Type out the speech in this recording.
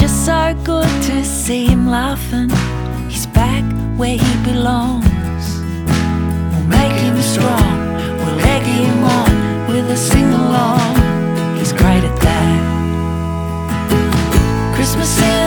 just so good to see him laughing. He's back where he belongs. We'll make him strong, we'll egg him on with a sing-along. He's great at that. Christmas in